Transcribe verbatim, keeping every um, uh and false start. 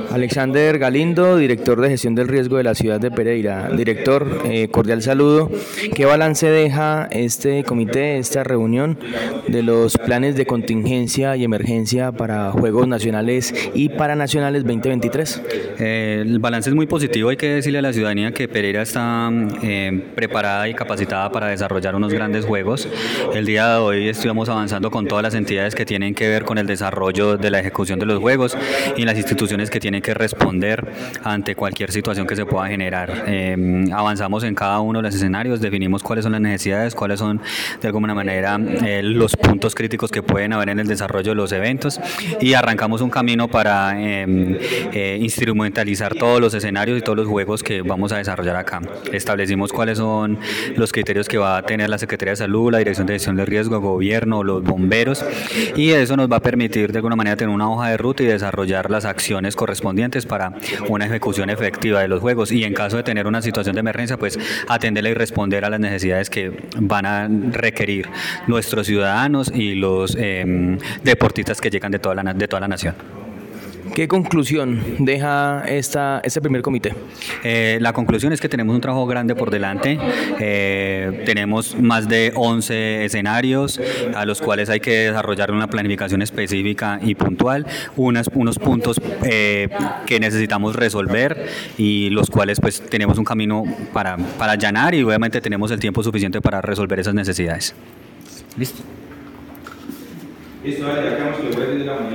Alexander Galindo, director de gestión del riesgo de la ciudad de Pereira. Director, eh, cordial saludo. ¿Qué balance deja este comité, esta reunión de los planes de contingencia y emergencia para Juegos Nacionales y Paranacionales veinte veintitrés? Eh, el balance es muy positivo. Hay que decirle a la ciudadanía que Pereira está eh, preparada y capacitada para desarrollar unos grandes juegos. El día de hoy estuvimos avanzando con todas las entidades que tienen que ver con el desarrollo de la ejecución de los juegos y las instituciones que tienen que responder ante cualquier situación que se pueda generar. Eh, avanzamos en cada uno de los escenarios, definimos cuáles son las necesidades, cuáles son de alguna manera eh, los puntos críticos que pueden haber en el desarrollo de los eventos y arrancamos un camino para eh, eh, instrumentalizar todos los escenarios y todos los juegos que vamos a desarrollar acá. Establecimos cuáles son los criterios que va a tener la Secretaría de Salud, la Dirección de Gestión de Riesgo, el Gobierno, los bomberos, y eso nos va a permitir de alguna manera tener una hoja de ruta y desarrollar las acciones correspondientes para una ejecución efectiva de los juegos y en caso de tener una situación de emergencia, pues atenderla y responder a las necesidades que van a requerir nuestros ciudadanos y los eh, deportistas que llegan de toda la, de toda la nación. ¿Qué conclusión deja esta, este primer comité? Eh, la conclusión es que tenemos un trabajo grande por delante, eh, tenemos más de once escenarios a los cuales hay que desarrollar una planificación específica y puntual, unas, unos puntos eh, que necesitamos resolver y los cuales pues tenemos un camino para, para allanar y obviamente tenemos el tiempo suficiente para resolver esas necesidades. ¿Listo? Listo, ya quedamos que voy a decir la mañana.